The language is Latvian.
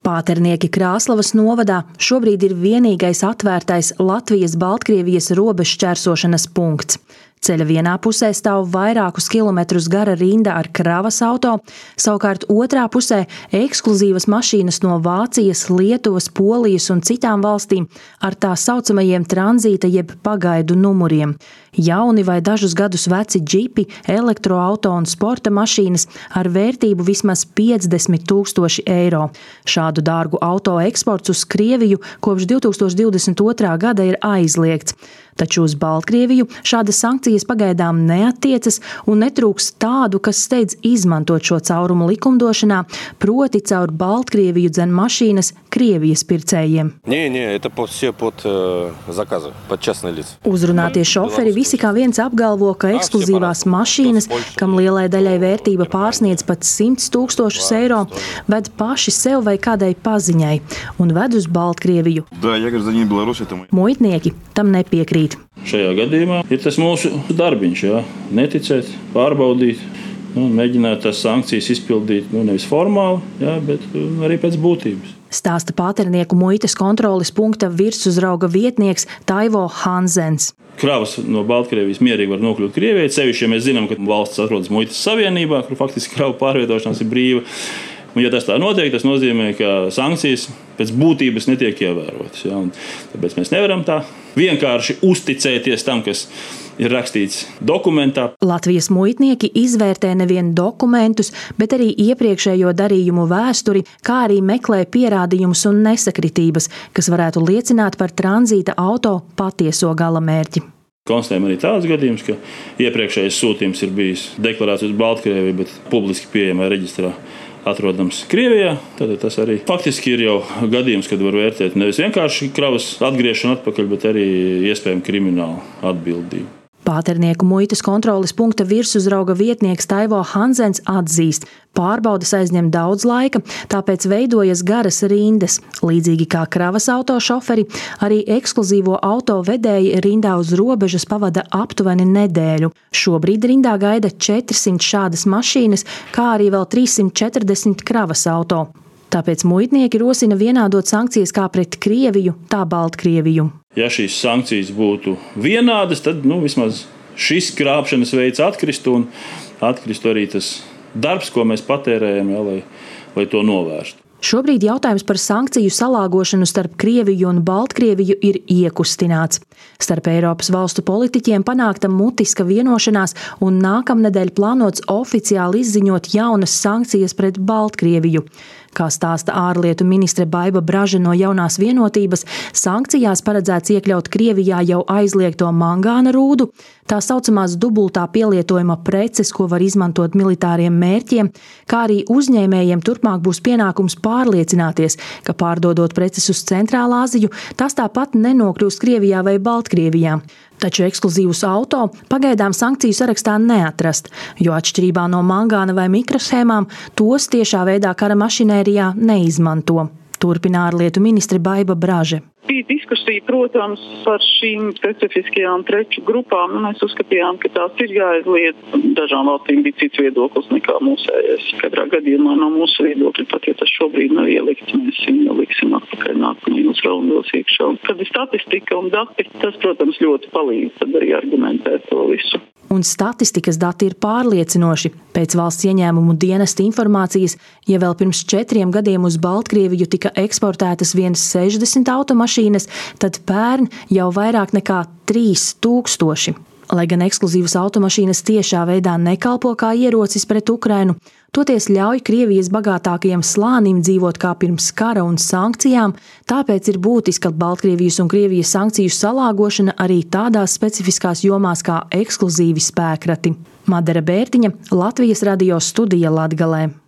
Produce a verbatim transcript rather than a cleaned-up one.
Pāternieki Krāslavas novadā šobrīd ir vienīgais atvērtais Latvijas-Baltkrievijas robežšķērsošanas punkts. Ceļa vienā pusē stāv vairākus kilometrus gara rinda ar kravas auto, savukārt otrā pusē ekskluzīvas mašīnas no Vācijas, Lietuvas, Polijas un citām valstīm ar tā saucamajiem tranzīta jeb pagaidu numuriem. Jauni vai dažus gadus veci džipi, elektroauto un sporta mašīnas ar vērtību vismaz piecdesmit tūkstoši eiro. Šādu dārgu auto eksports uz Krieviju kopš divi tūkstoši divdesmit otrā gada ir aizliegts. Taču uz Baltkrieviju šādas sankcijas pagaidām neattiecas un netrūks tādu, kas steidz izmantot šo caurumu likumdošanā, proti caur Baltkrieviju dzen mašīnas Krievijas pircējiem. Не, не, это все под заказы, под частные лица. Uzrunātie šoferi visi kā viens apgalvo, ka ekskluzīvās mašīnas, kam lielai daļai vērtība pārsniedz pat simts tūkstošus eiro, ved paši sev vai kādai paziņai un ved uz Baltkrieviju. Да, я говорю, за ней Беларусь, это мы. Muitnieki tam nepiekrīt. Šajā gadījumā ir tas mūsu darbiņš, jā, neticēt, pārbaudīt, nu, mēģināt tās sankcijas izpildīt, nu, nevis formāli, jā, bet arī pēc būtības. Stāsta Pāternieku muitas kontroles punkta virsuzrauga vietnieks Taivo Hansens. Kravas no Baltkrievijas mierīgi var nokļūt Krievijai, sevišķi, ja mēs zinām, ka valsts atrodas muitas savienībā, kur faktiski kravu pārvietošanās ir brīva. Un, ja tas tā notiek, tas nozīmē, ka sankcijas pēc būtības netiek ievērotas. Ja? Tāpēc mēs nevaram tā vienkārši uzticēties tam, kas ir rakstīts dokumentā. Latvijas muitnieki izvērtē nevien dokumentus, bet arī iepriekšējo darījumu vēsturi, kā arī meklē pierādījumus un nesakritības, kas varētu liecināt par tranzīta auto patieso galamērķi. Konstatējam arī tāds gadījums, ka iepriekšējais sūtījums ir bijis deklarēts uz Baltkrieviju, bet publiski pieejamā reģistrā atrodams Krievijā. Tad tas arī faktiski ir jau gadījums, kad var vērtēt nevis vienkārši kravas atgriešanu atpakaļ, bet arī iespējami kriminālu atbildību. Pāternieku muitas kontroles punkta virsuzrauga vietnieks Taivo Hansens atzīst, pārbaudas aizņem daudz laika, tāpēc veidojas garas rindas. Līdzīgi kā kravas auto šoferi, arī ekskluzīvo auto vedēji rindā uz robežas pavada aptuveni nedēļu. Šobrīd rindā gaida četrsimt šādas mašīnas, kā arī vēl trīssimt četrdesmit kravas auto. Tāpēc muitnieki rosina vienādot sankcijas kā pret Krieviju, tā Baltkrieviju. Ja šīs sankcijas būtu vienādas, tad nu, vismaz šis krāpšanas veids atkristu un atkristu arī tas darbs, ko mēs patērējam, ja, lai, lai to novērstu. Šobrīd jautājums par sankciju salāgošanu starp Krieviju un Baltkrieviju ir iekustināts. Starp Eiropas valstu politiķiem panākta mutiska vienošanās un nākamnedēļ plānots oficiāli izziņot jaunas sankcijas pret Baltkrieviju. Kā stāsta ārlietu ministre Baiba Braža no Jaunās vienotības, sankcijās paredzēts iekļaut Krievijā jau aizliegto mangāna rūdu, tā saucamās dubultā pielietojuma preces, ko var izmantot militāriem mērķiem, kā arī uzņēmējiem turpmāk būs pienākums pārliecināties, ka pārdodot preces uz Centrālā Aziju, tas tāpat nenokļūst Krievijā vai Baltkrievijā. Taču ekskluzīvus auto pagaidām sankciju sarakstā neatrast, jo atšķirībā no mangāna vai mikroshēmām tos tiešā veidā kara mašinērijā neizmanto. Turpina ārlietu ministre Baiba Braže. Bija diskusija, protams, par šīm specifiskajām preču grupām. Mēs uzskatījām, ka tās ir jāizliet. Dažām valstīm bija cits viedoklis nekā mūsējais. Katrā gadījumā no mūsu viedokļa, pat ja tas šobrīd nav ielikts, mēs viņu liksim atpakaļ nākamajos raundos iekšā. Kad ir statistika un dati, tas, protams, ļoti palīdz tad arī argumentēt to visu. Un statistikas dati ir pārliecinoši. Pēc valsts ieņēmumu dienesta informācijas, ja vēl pirms četriem gadiem uz Baltkrieviju tika eksportētas viens sešdesmit automašīnas, tad pērn jau vairāk nekā trīs tūkstoši. Lai gan ekskluzīvas automašīnas tiešā veidā nekalpo kā ierocis pret Ukrainu, toties ļauj Krievijas bagātākajiem slānim dzīvot kā pirms kara un sankcijām, tāpēc ir būtiski, ka Baltkrievijas un Krievijas sankciju salāgošana arī tādās specifiskās jomās kā ekskluzīvi spēkrati. Madara Bērtiņa, Latvijas radio studija Latgalē.